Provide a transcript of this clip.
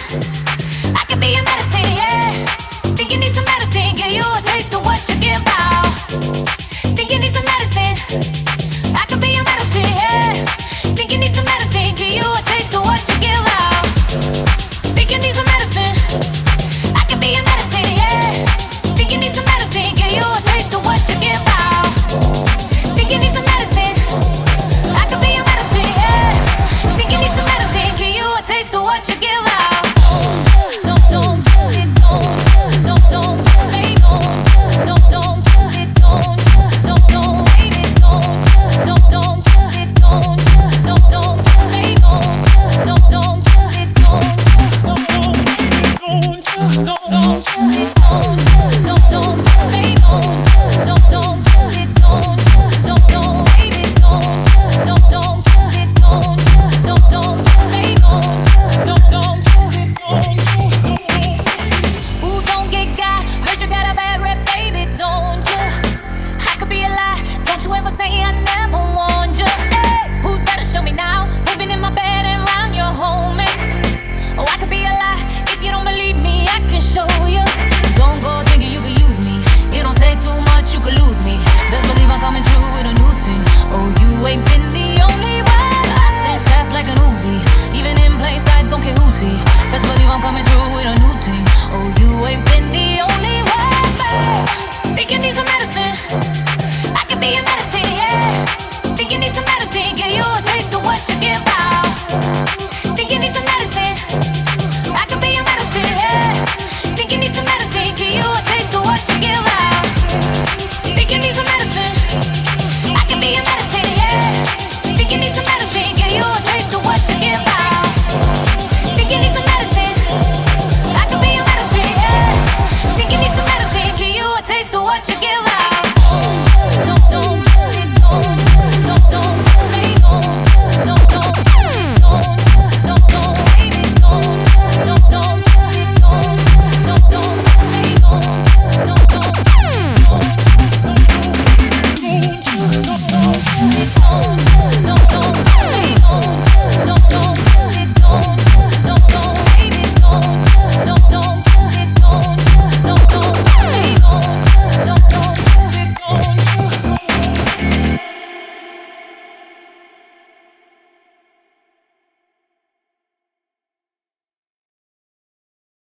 I could be your medicine, yeah. Think you need some medicine, give you a taste of what you give out. Think you need some medicine. I could be your medicine, yeah. Think you need some medicine, give you a taste of what you give out. Think you need some medicine. I could be your medicine, yeah. Think you need some medicine, give you a taste of what you give out. Think you need some medicine. I could be your medicine, yeah. Think you need some medicine, give you a taste of what you give out. Think you need some medicine, give you a taste of what you give out.